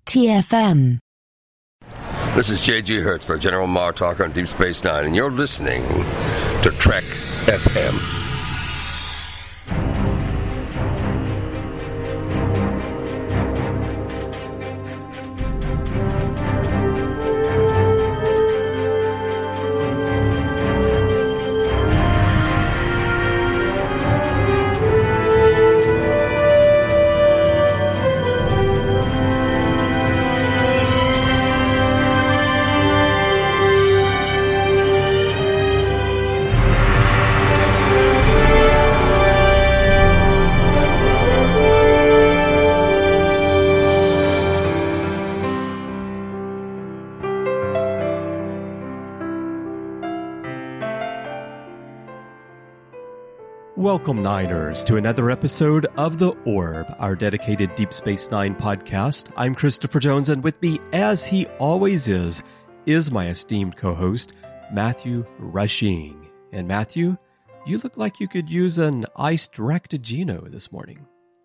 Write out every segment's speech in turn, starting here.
TFM. This is J.G. Hertzler, General Martok on Deep Space Nine, and you're listening to Trek FM. Welcome, Niners, to another episode of The Orb, our dedicated Deep Space Nine podcast. I'm Christopher Jones, and with me, as he always is my esteemed co-host, Matthew Rushing. And Matthew, you look like you could use an iced Ractigino this morning.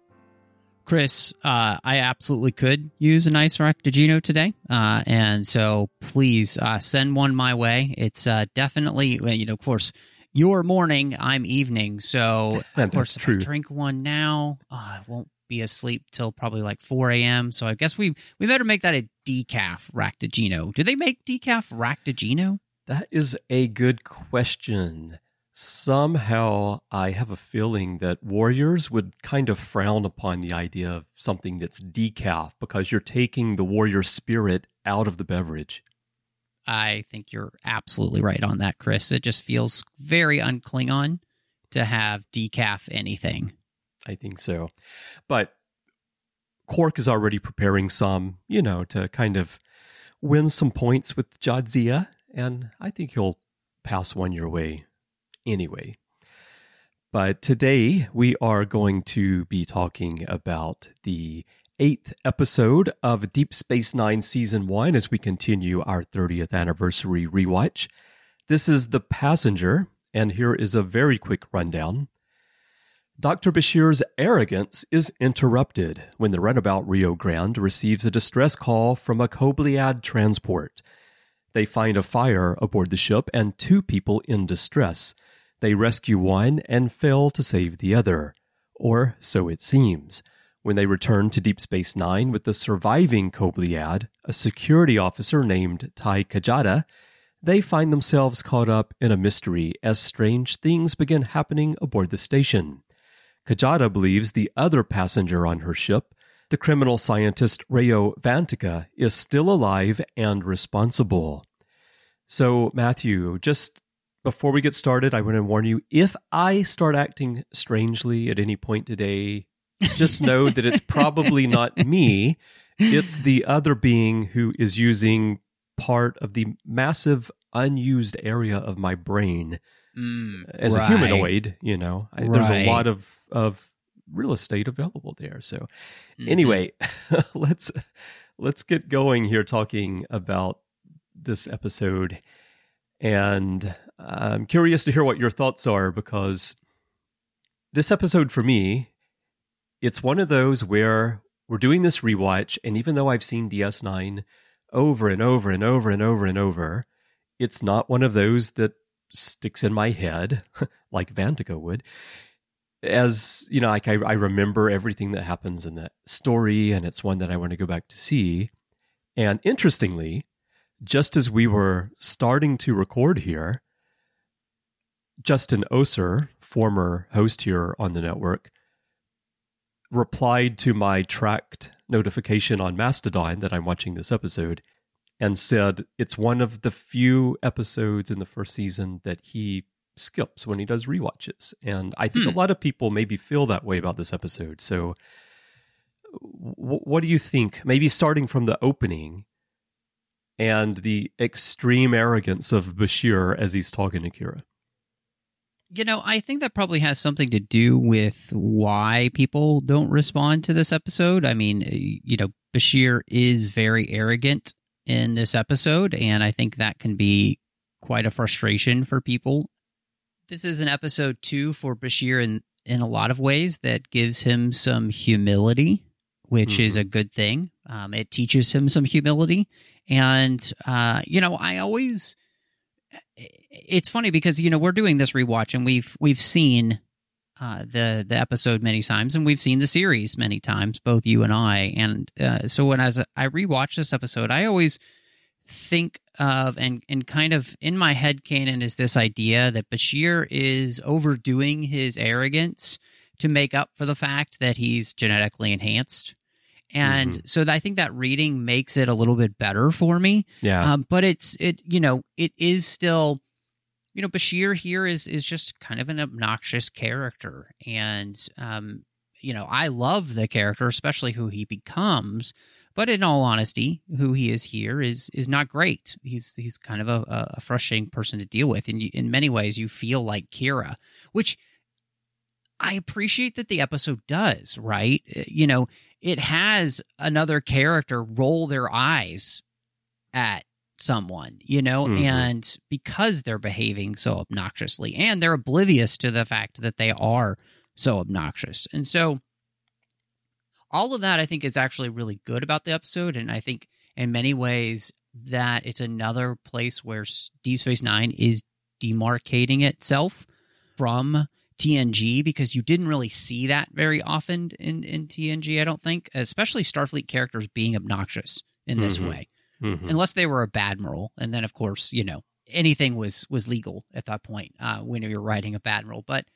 Chris, I absolutely could use an iced Ractigino today, and so please send one my way. It's definitely, of course, your morning, I'm evening, so of course if I drink one now, I won't be asleep till probably like 4 a.m., so I guess we better make that a decaf Ractigino. Do they make decaf Ractigino? That is a good question. Somehow I have a feeling that warriors would kind of frown upon the idea of something that's decaf because you're taking the warrior spirit out of the beverage. I think you're absolutely right on that, Chris. It just feels very un-Klingon to have decaf anything. I think so. But Quark is already preparing some, to kind of win some points with Jadzia, and I think he'll pass one your way anyway. But today we are going to be talking about the 8th episode of Deep Space Nine Season 1 as we continue our 30th anniversary rewatch. This is The Passenger, and here is a very quick rundown. Dr. Bashir's arrogance is interrupted when the runabout Rio Grande receives a distress call from a Kobliad transport. They find a fire aboard the ship and 2 people in distress. They rescue one and fail to save the other, or so it seems. When they return to Deep Space Nine with the surviving Kobliad, a security officer named Tai Kajada, they find themselves caught up in a mystery as strange things begin happening aboard the station. Kajada believes the other passenger on her ship, the criminal scientist Rayo Vantika, is still alive and responsible. So, Matthew, just before we get started, I want to warn you, if I start acting strangely at any point today, just know that it's probably not me. It's the other being who is using part of the massive unused area of my brain as a humanoid. There's a lot of real estate available there. So anyway, let's get going here talking about this episode. And I'm curious to hear what your thoughts are, because this episode for me, it's one of those where we're doing this rewatch, and even though I've seen DS9 over and over and over and over and over, it's not one of those that sticks in my head like Vantika would. As, I remember everything that happens in that story, and it's one that I want to go back to see. And interestingly, just as we were starting to record here, Justin Oser, former host here on the network, replied to my tracked notification on Mastodon that I'm watching this episode and said it's one of the few episodes in the first season that he skips when he does rewatches. And I think a lot of people maybe feel that way about this episode. So what do you think? Maybe starting from the opening and the extreme arrogance of Bashir as he's talking to Kira. I think that probably has something to do with why people don't respond to this episode. I mean, Bashir is very arrogant in this episode, and I think that can be quite a frustration for people. This is an episode, too, for Bashir in a lot of ways that gives him some humility, which is a good thing. It teaches him some humility. And, it's funny because, we're doing this rewatch and we've seen the episode many times, and we've seen the series many times, both you and I. And so as I rewatch this episode, I always think of and kind of in my head canon is this idea that Bashir is overdoing his arrogance to make up for the fact that he's genetically enhanced. And so I think that reading makes it a little bit better for me. Yeah. But it is still, Bashir here is just kind of an obnoxious character. And, I love the character, especially who he becomes. But in all honesty, who he is here is not great. He's kind of a frustrating person to deal with. And in many ways, you feel like Kira, which I appreciate that the episode does, right? It has another character roll their eyes at someone, and because they're behaving so obnoxiously and they're oblivious to the fact that they are so obnoxious. And so all of that, I think, is actually really good about the episode. And I think in many ways that it's another place where Deep Space Nine is demarcating itself from TNG, because you didn't really see that very often in TNG, I don't think, especially Starfleet characters being obnoxious in this way, unless they were a bad admiral. And then, of course, anything was legal at that point when you're writing a bad admiral. But,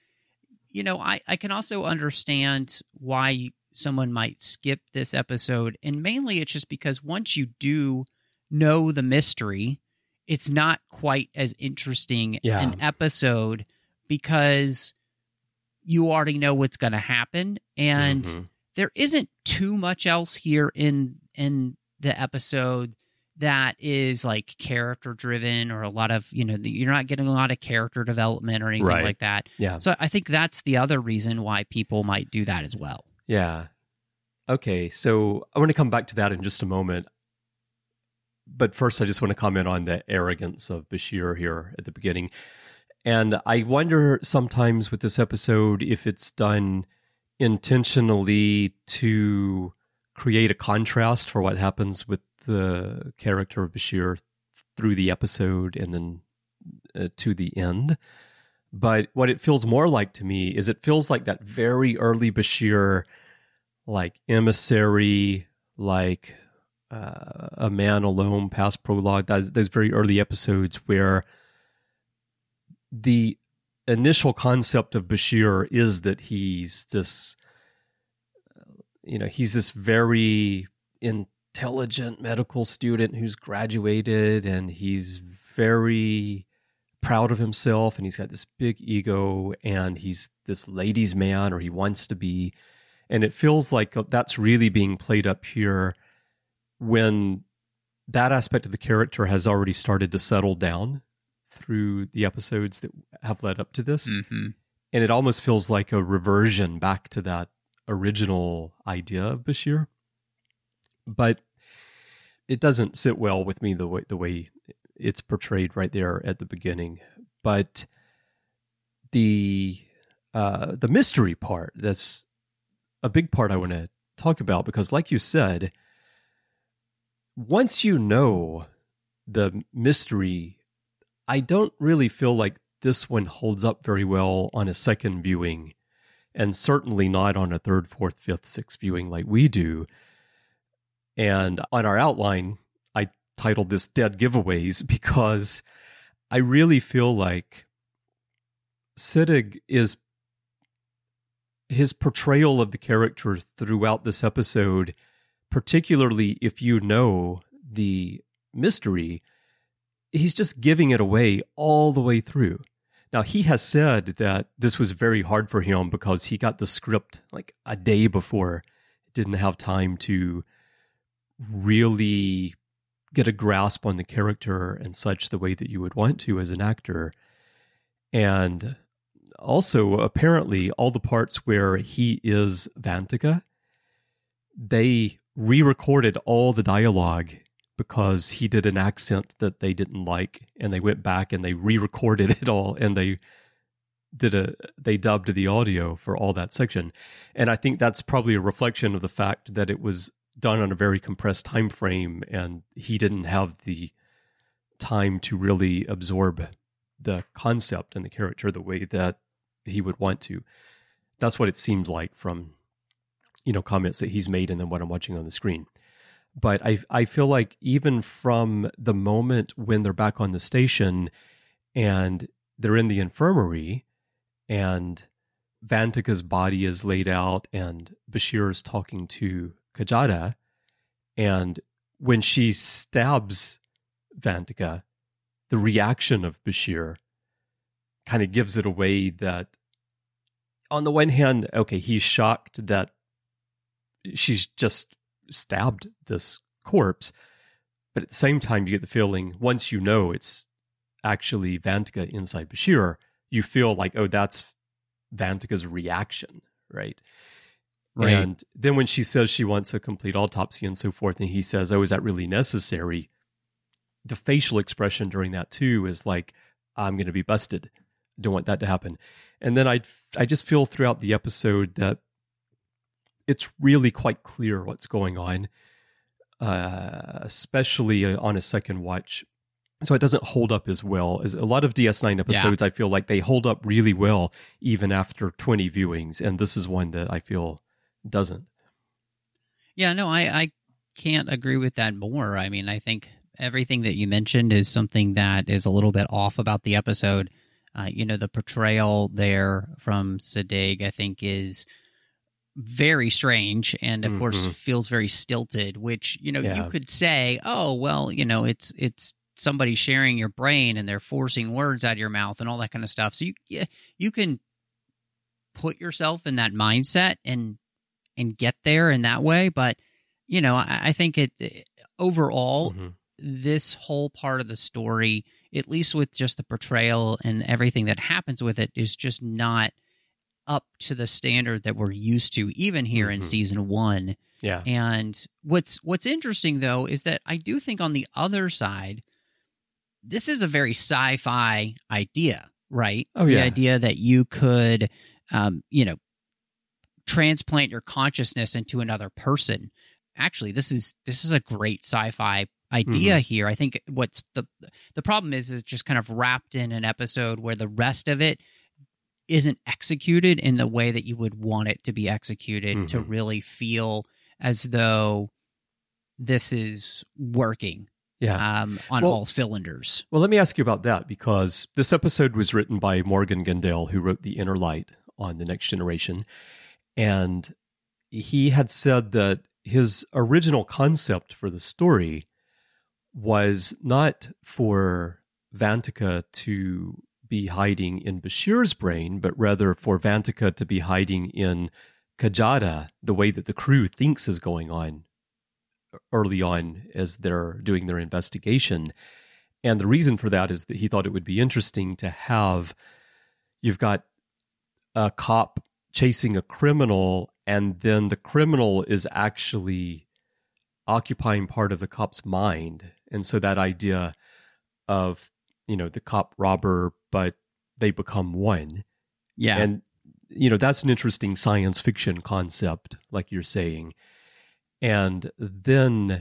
I can also understand why someone might skip this episode. And mainly it's just because once you do know the mystery, it's not quite as interesting an episode, because you already know what's going to happen, and there isn't too much else here in the episode that is like character driven, or a lot of, you're not getting a lot of character development or anything like that. Yeah. So I think that's the other reason why people might do that as well. Yeah. Okay, so I want to come back to that in just a moment. But first, I just want to comment on the arrogance of Bashir here at the beginning. And I wonder sometimes with this episode if it's done intentionally to create a contrast for what happens with the character of Bashir through the episode and then to the end. But what it feels more like to me is it feels like that very early Bashir, like Emissary, like A Man Alone, Past Prologue, those very early episodes where the initial concept of Bashir is that he's this, he's this very intelligent medical student who's graduated, and he's very proud of himself, and he's got this big ego, and he's this ladies' man, or he wants to be. And it feels like that's really being played up here when that aspect of the character has already started to settle down through the episodes that have led up to this. And it almost feels like a reversion back to that original idea of Bashir. But it doesn't sit well with me the way it's portrayed right there at the beginning. But the mystery part, that's a big part I want to talk about, because like you said, once you know the mystery, I don't really feel like this one holds up very well on a second viewing, and certainly not on a third, fourth, fifth, sixth viewing like we do. And on our outline, I titled this Dead Giveaways, because I really feel like Siddig his portrayal of the character throughout this episode, particularly if you know the mystery, he's just giving it away all the way through. Now, he has said that this was very hard for him because he got the script like a day before. Didn't have time to really get a grasp on the character and such the way that you would want to as an actor. And also, apparently, all the parts where he is Vantika, they re-recorded all the dialogue because he did an accent that they didn't like, and they went back and they re-recorded it all, and they they dubbed the audio for all that section. And I think that's probably a reflection of the fact that it was done on a very compressed time frame, and he didn't have the time to really absorb the concept and the character the way that he would want to. That's what it seemed like from, comments that he's made and then what I'm watching on the screen. But I feel like even from the moment when they're back on the station and they're in the infirmary and Vantika's body is laid out and Bashir is talking to Kajada, and when she stabs Vantika, the reaction of Bashir kind of gives it away that on the one hand, okay, he's shocked that she's just stabbed this corpse, but at the same time, you get the feeling, once you know it's actually Vantika inside Bashir, you feel like, oh, that's Vantika's reaction, right? Right. And then when she says she wants a complete autopsy and so forth, and he says, oh, is that really necessary? The facial expression during that too is like, I'm going to be busted. I don't want that to happen. And then I just feel throughout the episode that it's really quite clear what's going on, especially on a second watch. So it doesn't hold up as well as a lot of DS9 episodes. I feel like they hold up really well even after 20 viewings. And this is one that I feel doesn't. Yeah, no, I can't agree with that more. I mean, I think everything that you mentioned is something that is a little bit off about the episode. The portrayal there from Sadig, I think, is very strange and, of course, feels very stilted, which, you could say, oh, well, it's somebody sharing your brain and they're forcing words out of your mouth and all that kind of stuff. So you can put yourself in that mindset and get there in that way. But, I think overall, this whole part of the story, at least with just the portrayal and everything that happens with it, is just not up to the standard that we're used to, even here in season 1. Yeah. And what's interesting, though, is that I do think on the other side, this is a very sci-fi idea, right? Oh, yeah. The idea that you could, transplant your consciousness into another person. Actually, this is a great sci-fi idea here. I think what's the problem is it's just kind of wrapped in an episode where the rest of it isn't executed in the way that you would want it to be executed to really feel as though this is working on all cylinders. Well, let me ask you about that, because this episode was written by Morgan Gandel, who wrote The Inner Light on The Next Generation. And he had said that his original concept for the story was not for Vantika to be hiding in Bashir's brain, but rather for Vantika to be hiding in Kajada, the way that the crew thinks is going on early on as they're doing their investigation. And the reason for that is that he thought it would be interesting to have, you've got a cop chasing a criminal, and then the criminal is actually occupying part of the cop's mind. And so that idea of, the cop robber, but they become one. Yeah. And, that's an interesting science fiction concept, like you're saying. And then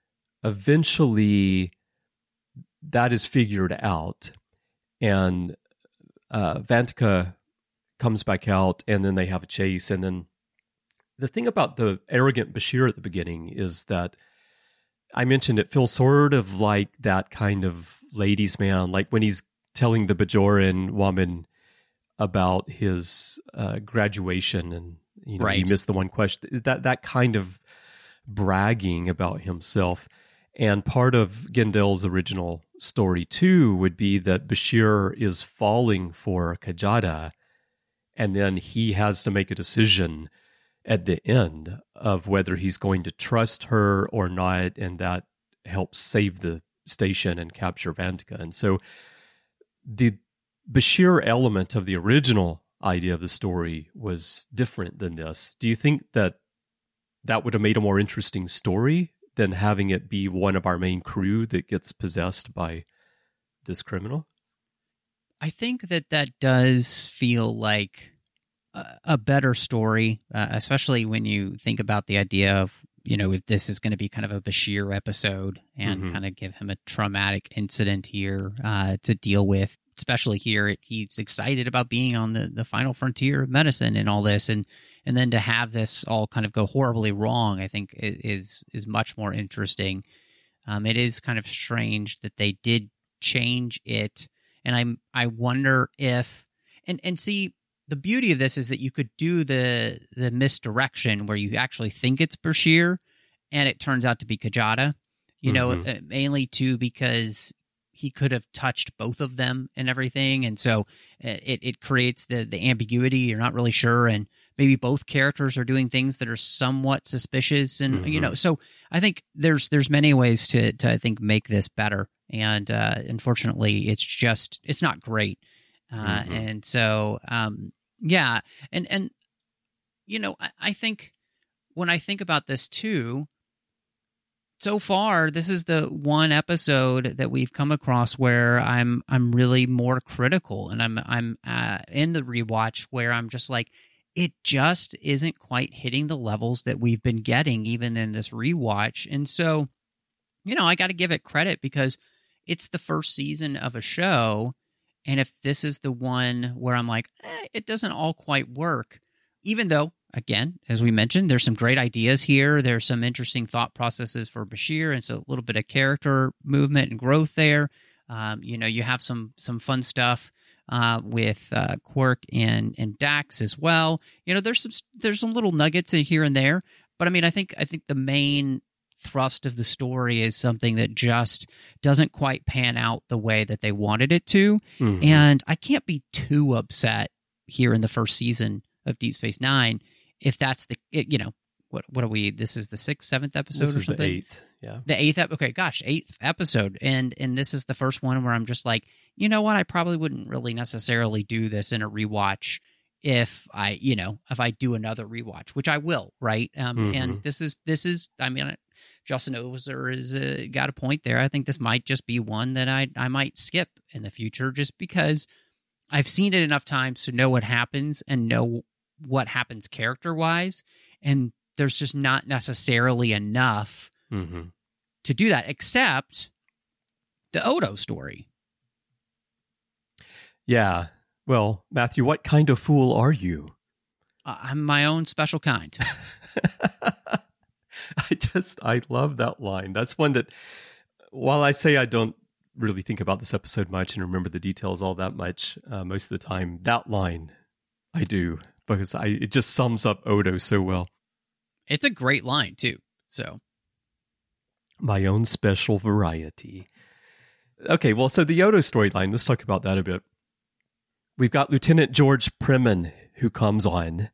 eventually that is figured out, and Vantika comes back out, and then they have a chase. And then the thing about the arrogant Bashir at the beginning is that I mentioned it feels sort of like that kind of ladies' man, like when he's telling the Bajoran woman about his graduation and he missed the one question, that kind of bragging about himself. And part of Gendel's original story too would be that Bashir is falling for Kajada, and then he has to make a decision at the end of whether he's going to trust her or not, and that helps save the station and capture Vantika. And so the Bashir element of the original idea of the story was different than this. Do you think that would have made a more interesting story than having it be one of our main crew that gets possessed by this criminal? I think that does feel like a better story, especially when you think about the idea of, if this is going to be kind of a Bashir episode and kind of give him a traumatic incident here to deal with. Especially here, he's excited about being on the final frontier of medicine and all this, and then to have this all kind of go horribly wrong, I think is much more interesting. It is kind of strange that they did change it, and I wonder if and see, the beauty of this is that you could do the misdirection where you actually think it's Bashir and it turns out to be Kajada, mainly too because he could have touched both of them and everything. And so it creates the ambiguity. You're not really sure. And maybe both characters are doing things that are somewhat suspicious. And, so I think there's many ways to I think, make this better. And unfortunately, it's not great. And so, yeah. And I think when I think about this too, so far, this is the one episode that we've come across where I'm really more critical, and I'm in the rewatch where I'm just like, it just isn't quite hitting the levels that we've been getting even in this rewatch. And so, I got to give it credit because it's the first season of a show, and if this is the one where I'm like, it doesn't all quite work, even though, again, as we mentioned, there's some great ideas here. There's some interesting thought processes for Bashir, and so a little bit of character movement and growth there. You have some fun stuff with Quark and Dax as well. There's some little nuggets here and there, but I mean, I think the main thrust of the story is something that just doesn't quite pan out the way that they wanted it to, and I can't be too upset here in the first season of Deep Space Nine. If that's what are we? This is the 6th, 7th episode this or is something? The 8th, yeah. The 8th, okay, gosh, 8th episode. And this is the first one where I'm just like, you know what? I probably wouldn't really necessarily do this in a rewatch if I do another rewatch, which I will, right? And this is, I mean, Justin Ozer is got a point there. I think this might just be one that I might skip in the future just because I've seen it enough times to know what happens and know what happens character-wise, and there's just not necessarily enough to do that, except the Odo story. Yeah. Well, Matthew, what kind of fool are you? I'm my own special kind. I love that line. That's one that, while I say I don't really think about this episode much and remember the details all that much most of the time, that line I do, because it just sums up Odo so well. It's a great line, too. So, my own special variety. Okay, well, so the Odo storyline, let's talk about that a bit. We've got Lieutenant George Fremen who comes on.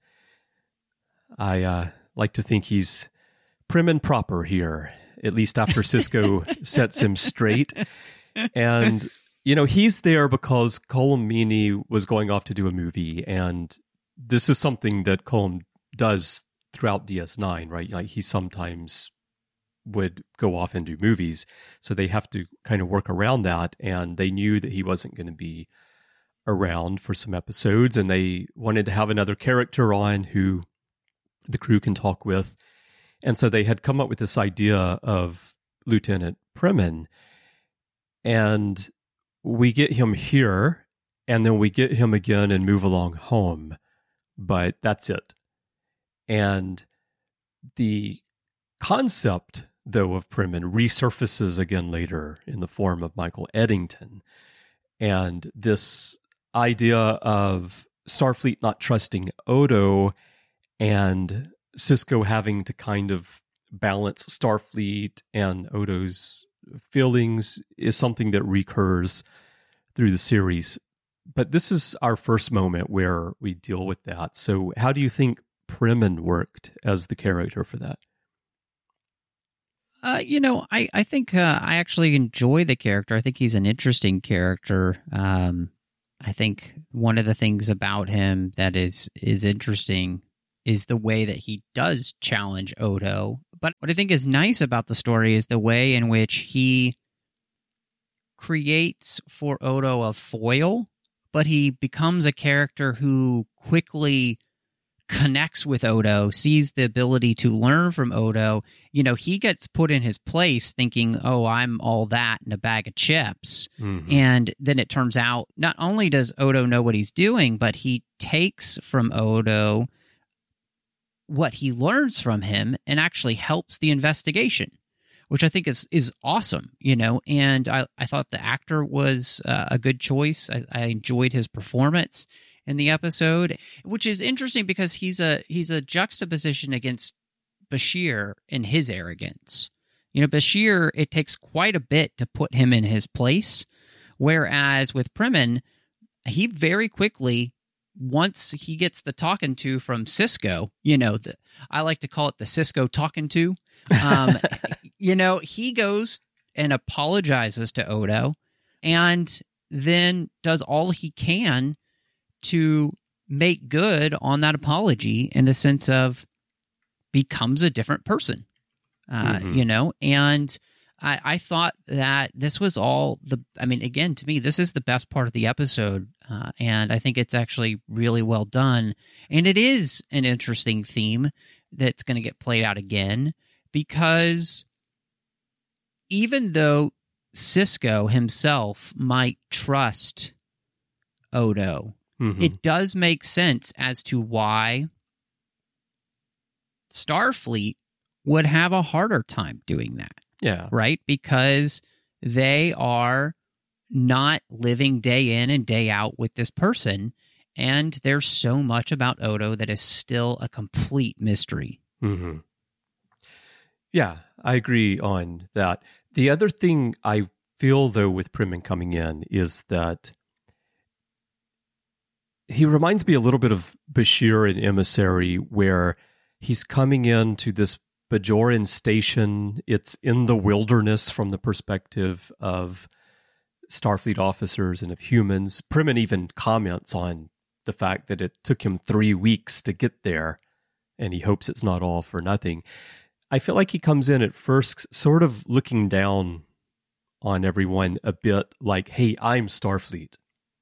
I like to think he's prim and proper here, at least after Sisko sets him straight. And, he's there because Colm Meaney was going off to do a movie, and this is something that Colm does throughout DS9, right? Like, he sometimes would go off and do movies, so they have to kind of work around that, and they knew that he wasn't going to be around for some episodes, and they wanted to have another character on who the crew can talk with, and so they had come up with this idea of Lieutenant Fremen, and we get him here, and then we get him again and Move Along Home, but that's it. And the concept, though, of Fremen resurfaces again later in the form of Michael Eddington. And this idea of Starfleet not trusting Odo and Sisko having to kind of balance Starfleet and Odo's feelings is something that recurs through the series. But this is our first moment where we deal with that. So how do you think Fremen worked as the character for that? I think I actually enjoy the character. I think he's an interesting character. I think one of the things about him that is interesting is the way that he does challenge Odo. But what I think is nice about the story is the way in which he creates for Odo a foil, but he becomes a character who quickly connects with Odo, sees the ability to learn from Odo. He gets put in his place thinking, oh, I'm all that in a bag of chips. Mm-hmm. And then it turns out not only does Odo know what he's doing, but he takes from Odo what he learns from him and actually helps the investigation, which I think is awesome, and I thought the actor was a good choice. I enjoyed his performance in the episode, which is interesting because he's a juxtaposition against Bashir and his arrogance. Bashir, it takes quite a bit to put him in his place, whereas with Fremen, he very quickly, once he gets the talking to from Sisko, I like to call it the Sisko talking to. He goes and apologizes to Odo and then does all he can to make good on that apology in the sense of becomes a different person, and I thought that this was all again, to me, this is the best part of the episode, and I think it's actually really well done. And it is an interesting theme that's going to get played out again, because even though Sisko himself might trust Odo, Mm-hmm. it does make sense as to why Starfleet would have a harder time doing that. Yeah. Right? Because they are not living day in and day out with this person, and there's so much about Odo that is still a complete mystery. Mm-hmm. Yeah, I agree on that. The other thing I feel, though, with Fremen coming in is that he reminds me a little bit of Bashir in Emissary, where he's coming into this Bajoran station. It's in the wilderness from the perspective of Starfleet officers and of humans. Fremen even comments on the fact that it took him 3 weeks to get there, and he hopes it's not all for nothing. I feel like he comes in at first sort of looking down on everyone a bit like, hey, I'm Starfleet.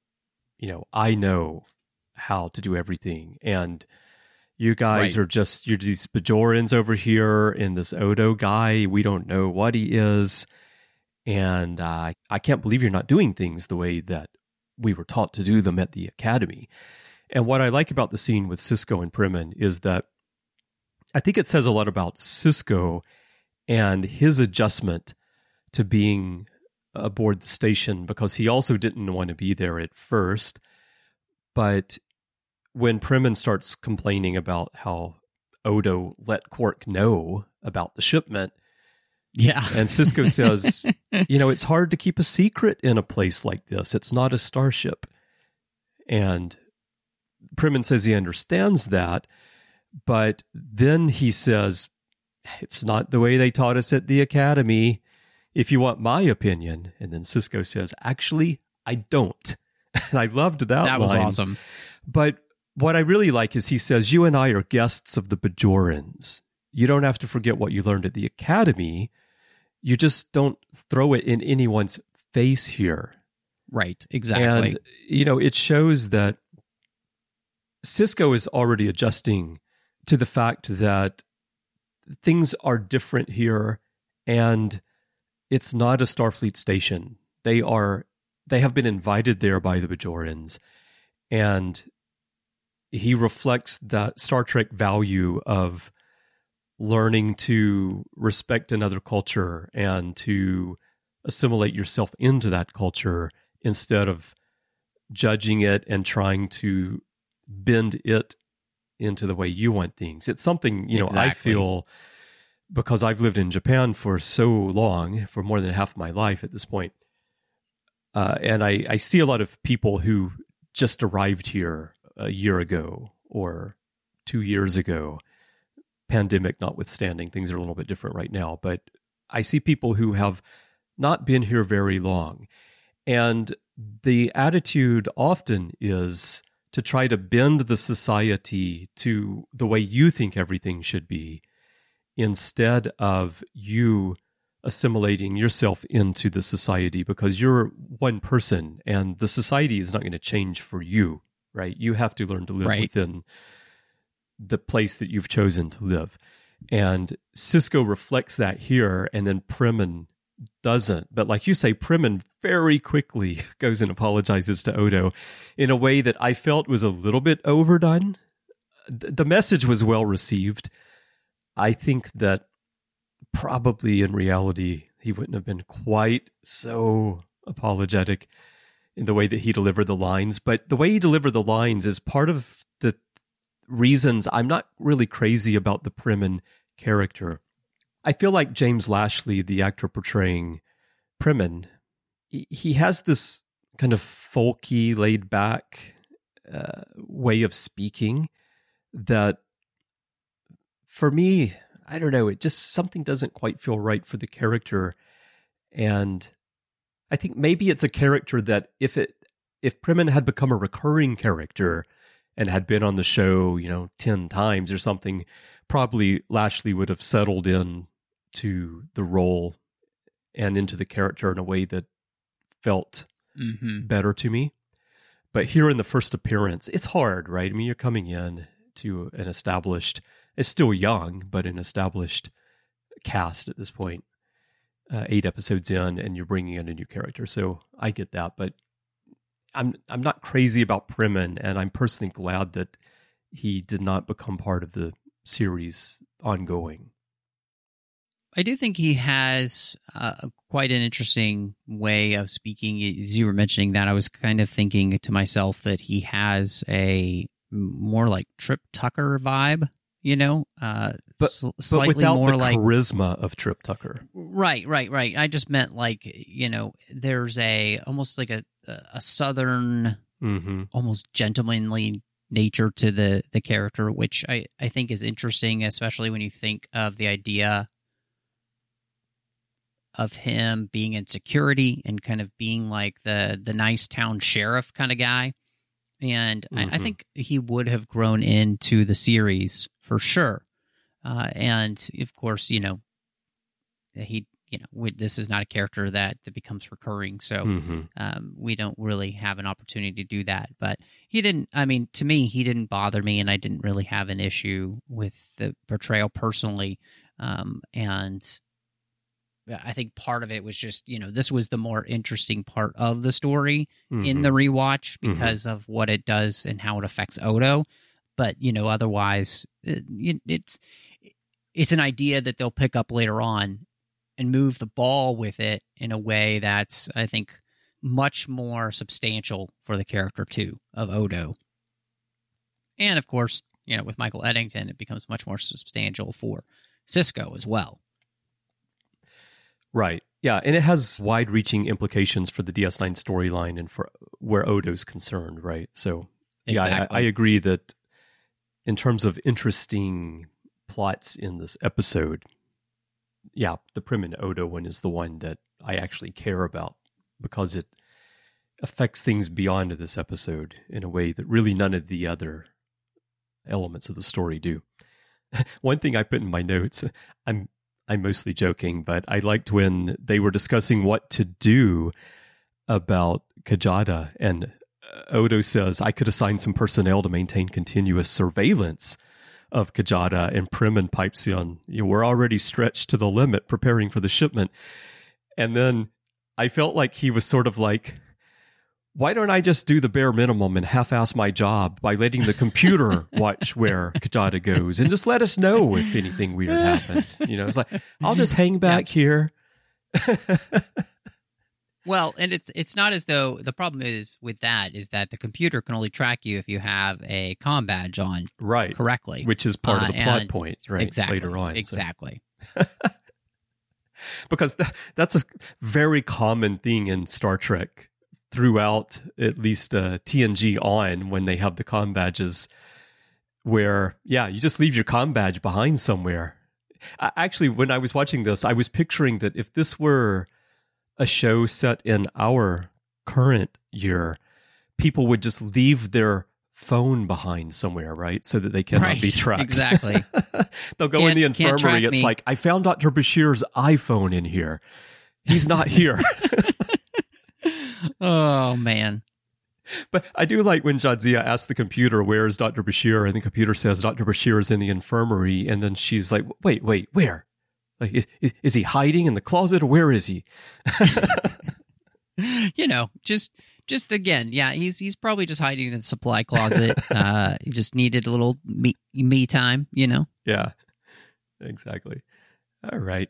I know how to do everything. And you guys Right. are you're these Bajorans over here, and this Odo guy, we don't know what he is. And I can't believe you're not doing things the way that we were taught to do them at the academy. And what I like about the scene with Sisko and Fremen is that I think it says a lot about Sisko and his adjustment to being aboard the station, because he also didn't want to be there at first. But when Fremen starts complaining about how Odo let Quark know about the shipment, Yeah. and Sisko says, it's hard to keep a secret in a place like this. It's not a starship. And Fremen says he understands that, but then he says, it's not the way they taught us at the academy, if you want my opinion. And then Sisko says, actually, I don't. And I loved that That was line. awesome. But what I really like is he says, you and I are guests of the Bajorans. You don't have to forget what you learned at the academy. You just don't throw it in anyone's face here. Right. Exactly. And, it shows that Sisko is already adjusting to the fact that things are different here, and it's not a Starfleet station. They have been invited there by the Bajorans, and he reflects that Star Trek value of learning to respect another culture and to assimilate yourself into that culture instead of judging it and trying to bend it into the way you want things. It's something, Exactly. I feel, because I've lived in Japan for so long, for more than half my life at this point, and I see a lot of people who just arrived here a year ago or 2 years ago, pandemic notwithstanding. Things are a little bit different right now, but I see people who have not been here very long. And the attitude often is to try to bend the society to the way you think everything should be, instead of you assimilating yourself into the society because you're one person and the society is not going to change for you, right? You have to learn to live within the place that you've chosen to live. And Sisko reflects that here, and then Fremen doesn't. But like you say, Fremen very quickly goes and apologizes to Odo in a way that I felt was a little bit overdone. The message was well received. I think that probably in reality, he wouldn't have been quite so apologetic in the way that he delivered the lines. But the way he delivered the lines is part of the reasons I'm not really crazy about the Fremen character. I feel like James Lashley, the actor portraying Fremen, he has this kind of folky, laid-back way of speaking that, for me, I don't know, it just, something doesn't quite feel right for the character. And I think maybe it's a character that if Fremen had become a recurring character and had been on the show, 10 times or something, probably Lashley would have settled in to the role and into the character in a way that felt better to me. But here in the first appearance, it's hard, right? I mean, you're coming in to an established, it's still young, but an established cast at this point, 8 episodes in, and you're bringing in a new character. So I get that, but I'm not crazy about Fremen, and I'm personally glad that he did not become part of the series ongoing. I do think he has quite an interesting way of speaking. As you were mentioning that, I was kind of thinking to myself that he has a more like Trip Tucker vibe, but slightly without more the like charisma of Trip Tucker. Right. I just meant like, there's almost like a southern, almost gentlemanly nature to the character, which I think is interesting, especially when you think of the idea of him being in security and kind of being like the nice town sheriff kind of guy. And I think he would have grown into the series for sure. And of course, this is not a character that becomes recurring. So we don't really have an opportunity to do that. But to me, he didn't bother me, and I didn't really have an issue with the portrayal personally. And I think part of it was just, this was the more interesting part of the story in the rewatch because of what it does and how it affects Odo. But, otherwise, it's an idea that they'll pick up later on and move the ball with it in a way that's, I think, much more substantial for the character, too, of Odo. And, of course, with Michael Eddington, it becomes much more substantial for Sisko as well. Right. Yeah, and it has wide-reaching implications for the DS9 storyline and for where Odo's concerned, right? So, yeah, I agree that in terms of interesting plots in this episode, yeah, the Fremen Odo one is the one that I actually care about because it affects things beyond this episode in a way that really none of the other elements of the story do. One thing I put in my notes, I'm mostly joking, but I liked when they were discussing what to do about Kajada, and Odo says, I could assign some personnel to maintain continuous surveillance of Kajada, and Fremen pipes in, we're already stretched to the limit preparing for the shipment. And then I felt like he was sort of like, why don't I just do the bare minimum and half-ass my job by letting the computer watch where Kajada goes and just let us know if anything weird happens? It's like, I'll just hang back here. Well, and it's not as though the problem is with that is that the computer can only track you if you have a comm badge on correctly. Which is part of the plot point, right? Exactly, later on. Exactly. So. Because that's a very common thing in Star Trek throughout at least TNG on, when they have the comm badges where, you just leave your comm badge behind somewhere. Actually, when I was watching this, I was picturing that if this were a show set in our current year, people would just leave their phone behind somewhere, right? So that they cannot be tracked. Exactly. They'll go in the infirmary. It's like, I found Dr. Bashir's iPhone in here. He's not here. Oh, man. But I do like when Jadzia asks the computer, where is Dr. Bashir? And the computer says Dr. Bashir is in the infirmary. And then she's like, wait, where? Like, is he hiding in the closet, or where is he? Just again, yeah, he's probably just hiding in the supply closet. He just needed a little me time, Yeah, exactly. All right.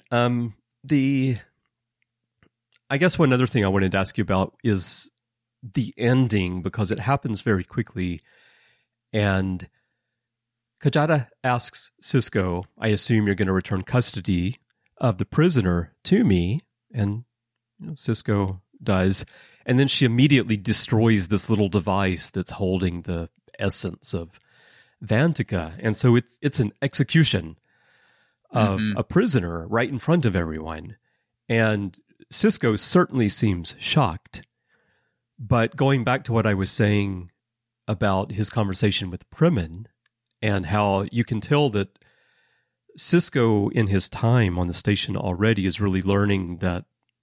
I guess one other thing I wanted to ask you about is the ending, because it happens very quickly. And Kajada asks Sisko, I assume you're going to return custody of the prisoner to me. And Sisko does. And then she immediately destroys this little device that's holding the essence of Vantika. And so it's an execution of a prisoner right in front of everyone. And Sisko certainly seems shocked. But going back to what I was saying about his conversation with Fremen, and how you can tell that Sisko in his time on the station already is really learning that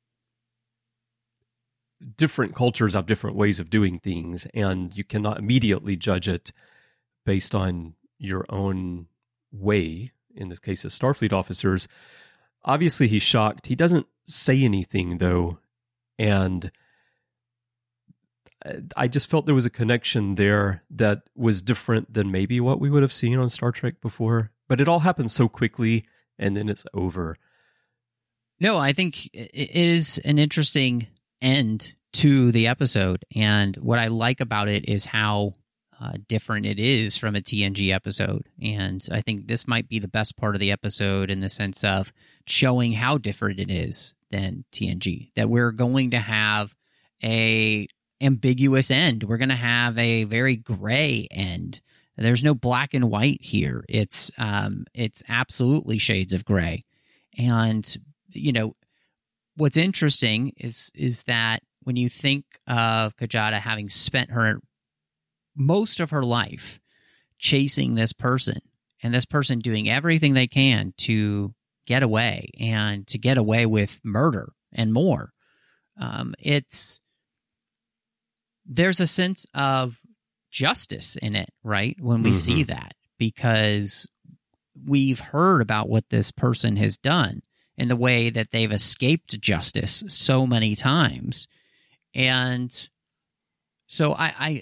different cultures have different ways of doing things, and you cannot immediately judge it based on your own way, in this case as Starfleet officers. Obviously he's shocked. He doesn't say anything, though, and I just felt there was a connection there that was different than maybe what we would have seen on Star Trek before. But it all happens so quickly, and then it's over. No, I think it is an interesting end to the episode, and what I like about it is how different it is from a TNG episode. And I think this might be the best part of the episode in the sense of showing how different it is than TNG. That we're going to have a ambiguous end. We're going to have a very gray end. There's no black and white here. It's absolutely shades of gray. And what's interesting is that when you think of Kajada having spent most of her life chasing this person, and this person doing everything they can to get away, and to get away with murder and more, there's a sense of justice in it, right? When we see that, because we've heard about what this person has done and the way that they've escaped justice so many times. And so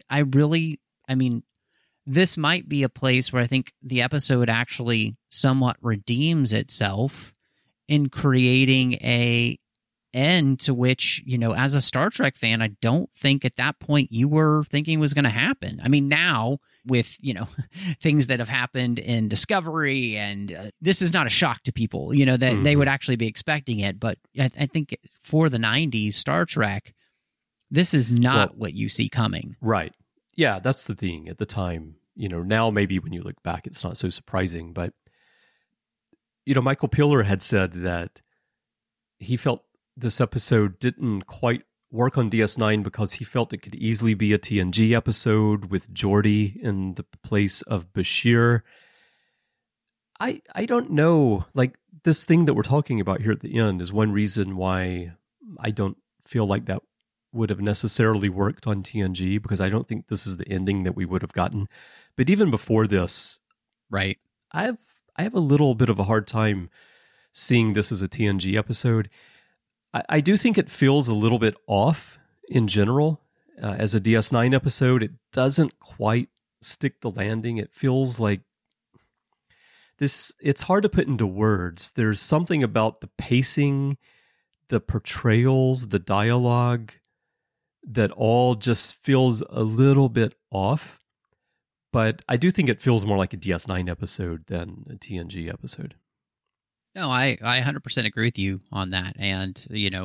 this might be a place where I think the episode actually somewhat redeems itself in creating a end to which, as a Star Trek fan, I don't think at that point you were thinking was going to happen. I mean, now with, things that have happened in Discovery, and this is not a shock to people, that they would actually be expecting it. But I think for the 90s Star Trek, this is not what you see coming. Right. Yeah, that's the thing at the time. Now maybe when you look back, it's not so surprising. But, Michael Piller had said that he felt this episode didn't quite work on DS9 because he felt it could easily be a TNG episode with Geordi in the place of Bashir. I don't know. Like, this thing that we're talking about here at the end is one reason why I don't feel like that would have necessarily worked on TNG, because I don't think this is the ending that we would have gotten. But even before this, right, I have a little bit of a hard time seeing this as a TNG episode. I do think it feels a little bit off in general. As a DS9 episode, it doesn't quite stick the landing. It feels like this. It's hard to put into words. There's something about the pacing, the portrayals, the dialogue, that all just feels a little bit off. But I do think it feels more like a DS9 episode than a TNG episode. No, I 100% agree with you on that. And,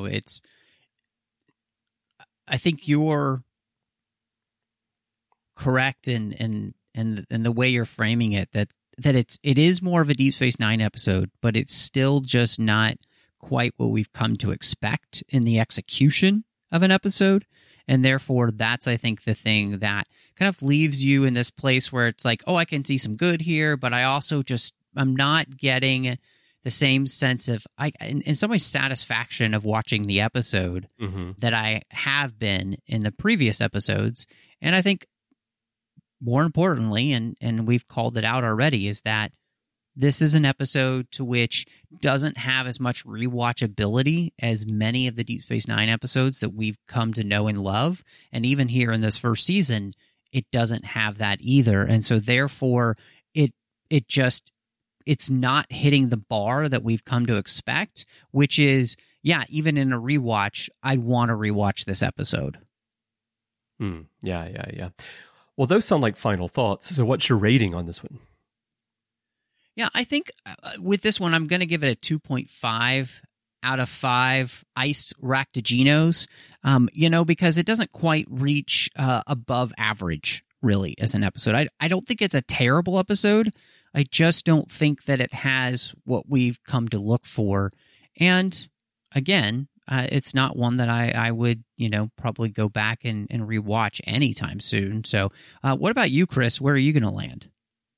I think you're correct in the way you're framing it, that it is more of a Deep Space Nine episode, but it's still just not quite what we've come to expect in the execution of an episode. And therefore, that's, I think, the thing that kind of leaves you in this place where it's like, oh, I can see some good here, but I also I'm not getting the same sense of, in some ways, satisfaction of watching the episode that I have been in the previous episodes. And I think more importantly, and we've called it out already, is that this is an episode to which doesn't have as much rewatchability as many of the Deep Space Nine episodes that we've come to know and love. And even here in this first season, it doesn't have that either. And so therefore, it's not hitting the bar that we've come to expect, which is, yeah, even in a rewatch, I'd want to rewatch this episode. Yeah. Well, those sound like final thoughts. So what's your rating on this one? Yeah, I think with this one, I'm going to give it a 2.5 out of 5 ice Raktaginos, because it doesn't quite reach above average, really, as an episode. I don't think it's a terrible episode. I just don't think that it has what we've come to look for. And again, it's not one that I would, probably go back and rewatch anytime soon. So what about you, Chris? Where are you going to land?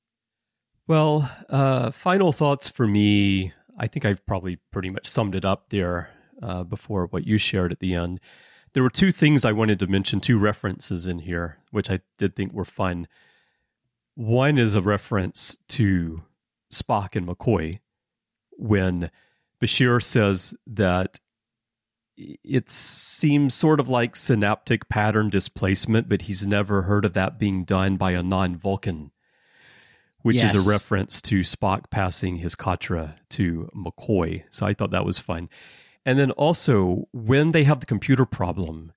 Well, final thoughts for me, I think I've probably pretty much summed it up there before what you shared at the end. There were 2 things I wanted to mention, 2 references in here, which I did think were fun. One is a reference to Spock and McCoy when Bashir says that it seems sort of like synaptic pattern displacement, but he's never heard of that being done by a non-Vulcan, which is a reference to Spock passing his Katra to McCoy. So I thought that was fun. And then also, when they have the computer problem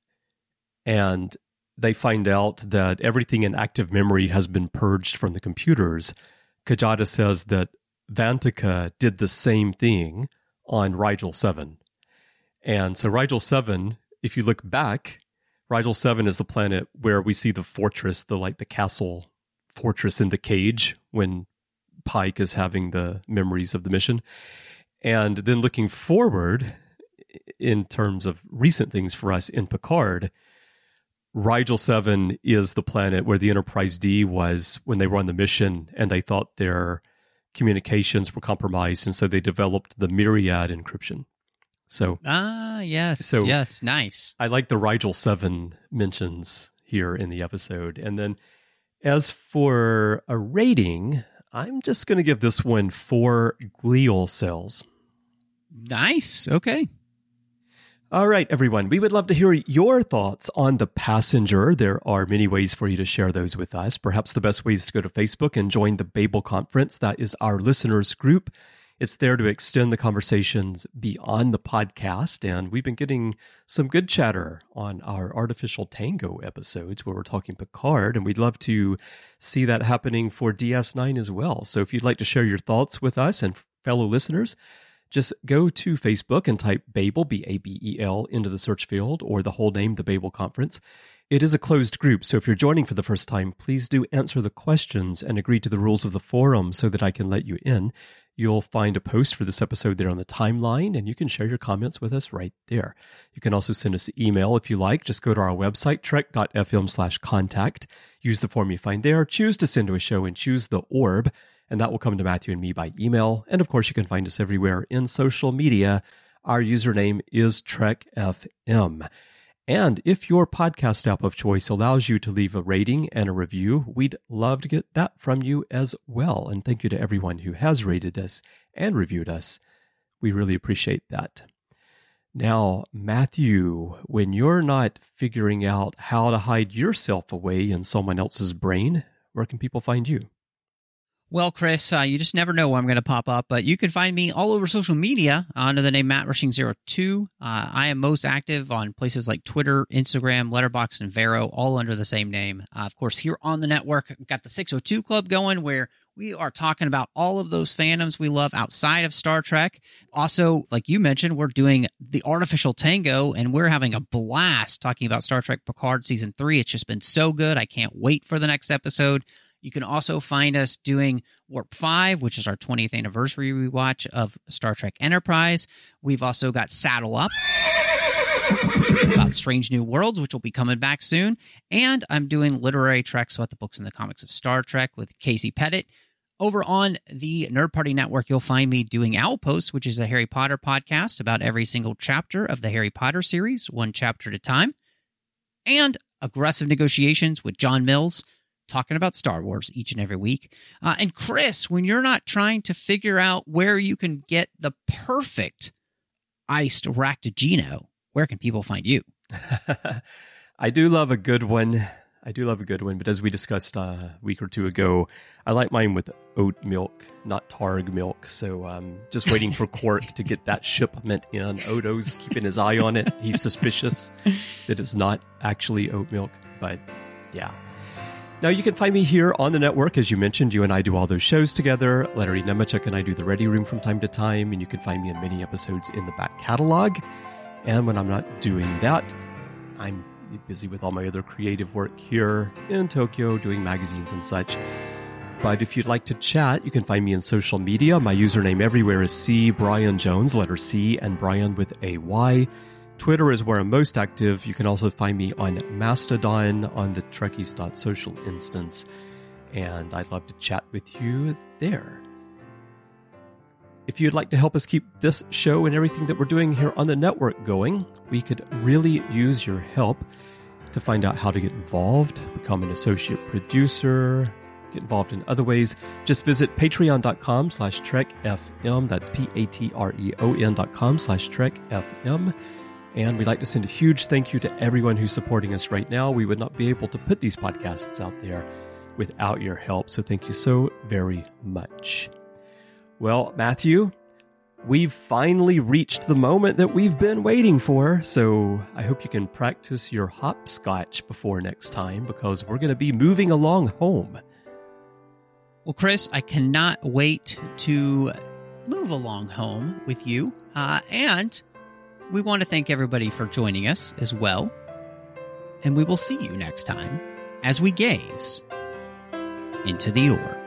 and they find out that everything in active memory has been purged from the computers, Kajada says that Vantika did the same thing on Rigel 7. And so Rigel 7, if you look back, Rigel 7 is the planet where we see the fortress, the castle fortress in the cage when Pike is having the memories of the mission. And then looking forward in terms of recent things for us in Picard, Rigel 7 is the planet where the Enterprise D was when they were on the mission and they thought their communications were compromised, and so they developed the Myriad encryption. So yes, nice. I like the Rigel 7 mentions here in the episode. And then as for a rating, I'm just going to give this one 4 glial cells. Nice. Okay. All right, everyone. We would love to hear your thoughts on The Passenger. There are many ways for you to share those with us. Perhaps the best way is to go to Facebook and join the Babel Conference. That is our listeners group. It's there to extend the conversations beyond the podcast, and we've been getting some good chatter on our Artificial Tango episodes where we're talking Picard, and we'd love to see that happening for DS9 as well. So if you'd like to share your thoughts with us and fellow listeners, just go to Facebook and type Babel, B-A-B-E-L, into the search field, or the whole name, the Babel Conference. It is a closed group, so if you're joining for the first time, please do answer the questions and agree to the rules of the forum so that I can let you in. You'll find a post for this episode there on the timeline, and you can share your comments with us right there. You can also send us an email if you like. Just go to our website, trek.fm/contact. Use the form you find there. Choose to send to a show and choose the orb, and that will come to Matthew and me by email. And of course, you can find us everywhere in social media. Our username is TrekFM. And if your podcast app of choice allows you to leave a rating and a review, we'd love to get that from you as well. And thank you to everyone who has rated us and reviewed us. We really appreciate that. Now, Matthew, when you're not figuring out how to hide yourself away in someone else's brain, where can people find you? Well, Chris, you just never know where I'm going to pop up, but you can find me all over social media under the name MattRushing02. I am most active on places like Twitter, Instagram, Letterboxd, and Vero, all under the same name. Of course, here on the network, we've got the 602 Club going, where we are talking about all of those fandoms we love outside of Star Trek. Also, like you mentioned, we're doing the Artificial Tango, and we're having a blast talking about Star Trek Picard Season 3. It's just been so good. I can't wait for the next episode. You can also find us doing Warp 5, which is our 20th anniversary rewatch of Star Trek Enterprise. We've also got Saddle Up, about Strange New Worlds, which will be coming back soon. And I'm doing literary treks about the books and the comics of Star Trek with Casey Pettit. Over on the Nerd Party Network, you'll find me doing Owlpost, which is a Harry Potter podcast about every single chapter of the Harry Potter series, one chapter at a time. And Aggressive Negotiations with John Mills, talking about Star Wars each and every week. And Chris, when you're not trying to figure out where you can get the perfect iced Raktajino, where can people find you? I do love a good one. But as we discussed a week or two ago, I like mine with oat milk, not Targ milk. So I'm just waiting for Quark to get that shipment in. Odo's keeping his eye on it. He's suspicious that it's not actually oat milk, but yeah. Now, you can find me here on the network. As you mentioned, you and I do all those shows together. Larry Nemechek and I do the Ready Room from time to time, and you can find me in many episodes in the back catalog. And when I'm not doing that, I'm busy with all my other creative work here in Tokyo, doing magazines and such. But if you'd like to chat, you can find me in social media. My username everywhere is C. Brian Jones, letter C, and Brian with a Y. Twitter is where I'm most active. You can also find me on Mastodon on the Trekkies.social instance, and I'd love to chat with you there. If you'd like to help us keep this show and everything that we're doing here on the network going, we could really use your help. To find out how to get involved, become an associate producer, get involved in other ways, just visit patreon.com/trekfm. That's patreon.com/trekfm. And we'd like to send a huge thank you to everyone who's supporting us right now. We would not be able to put these podcasts out there without your help. So thank you so very much. Well, Matthew, we've finally reached the moment that we've been waiting for. So I hope you can practice your hopscotch before next time, because we're going to be moving along home. Well, Chris, I cannot wait to move along home with you. And we want to thank everybody for joining us as well. And we will see you next time as we gaze into the orb.